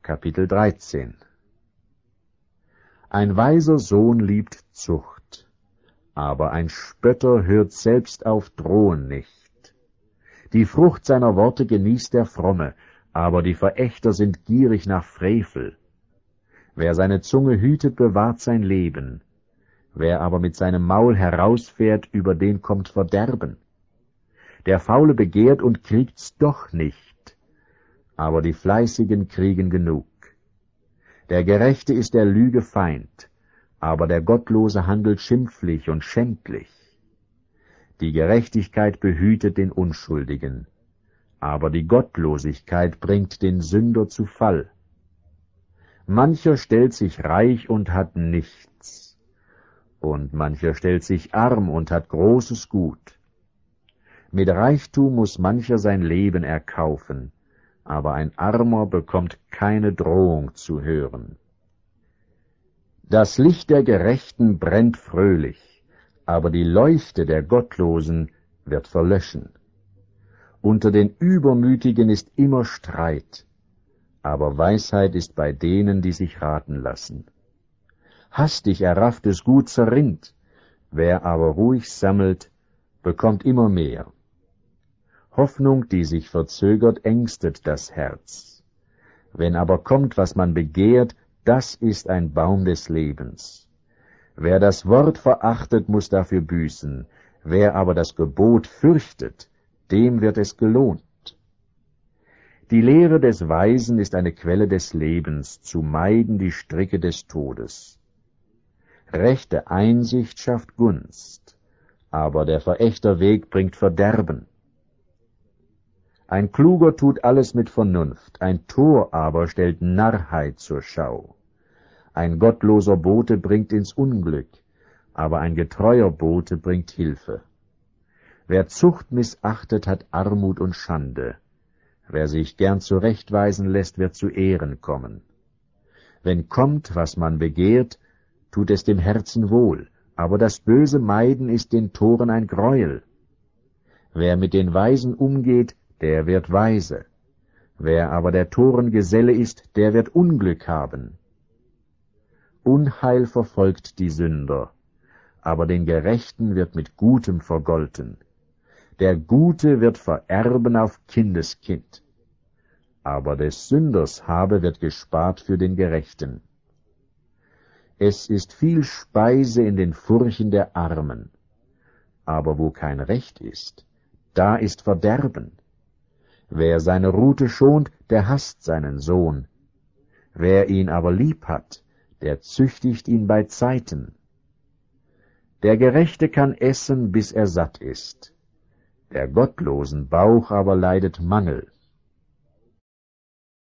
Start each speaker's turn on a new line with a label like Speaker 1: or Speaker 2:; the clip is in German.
Speaker 1: Kapitel 13. Ein weiser Sohn liebt Zucht, aber ein Spötter hört selbst auf Drohen nicht. Die Frucht seiner Worte genießt der Fromme, aber die Verächter sind gierig nach Frevel. Wer seine Zunge hütet, bewahrt sein Leben. Wer aber mit seinem Maul herausfährt, über den kommt Verderben. Der Faule begehrt und kriegt's doch nicht, aber die Fleißigen kriegen genug. Der Gerechte ist der Lüge Feind, aber der Gottlose handelt schimpflich und schändlich. Die Gerechtigkeit behütet den Unschuldigen, aber die Gottlosigkeit bringt den Sünder zu Fall. Mancher stellt sich reich und hat nichts, und mancher stellt sich arm und hat großes Gut. Mit Reichtum muß mancher sein Leben erkaufen, aber ein Armer bekommt keine Drohung zu hören. Das Licht der Gerechten brennt fröhlich, aber die Leuchte der Gottlosen wird verlöschen. Unter den Übermütigen ist immer Streit, aber Weisheit ist bei denen, die sich raten lassen. Hastig errafftes Gut zerrinnt, wer aber ruhig sammelt, bekommt immer mehr. Hoffnung, die sich verzögert, ängstet das Herz. Wenn aber kommt, was man begehrt, das ist ein Baum des Lebens. Wer das Wort verachtet, muß dafür büßen. Wer aber das Gebot fürchtet, dem wird es gelohnt. Die Lehre des Weisen ist eine Quelle des Lebens, zu meiden die Stricke des Todes. Rechte Einsicht schafft Gunst, aber der Verächterweg bringt Verderben. Ein Kluger tut alles mit Vernunft, ein Tor aber stellt Narrheit zur Schau. Ein gottloser Bote bringt ins Unglück, aber ein getreuer Bote bringt Hilfe. Wer Zucht missachtet, hat Armut und Schande. Wer sich gern zurechtweisen lässt, wird zu Ehren kommen. Wenn kommt, was man begehrt, tut es dem Herzen wohl, aber das böse Meiden ist den Toren ein Greuel. Wer mit den Weisen umgeht, der wird weise. Wer aber der Toren Geselle ist, der wird Unglück haben. Unheil verfolgt die Sünder, aber den Gerechten wird mit Gutem vergolten. Der Gute wird vererben auf Kindeskind, aber des Sünders Habe wird gespart für den Gerechten. Es ist viel Speise in den Furchen der Armen, aber wo kein Recht ist, da ist Verderben. Wer seine Rute schont, der hasst seinen Sohn. Wer ihn aber lieb hat, der züchtigt ihn bei Zeiten. Der Gerechte kann essen, bis er satt ist. Der gottlosen Bauch aber leidet Mangel.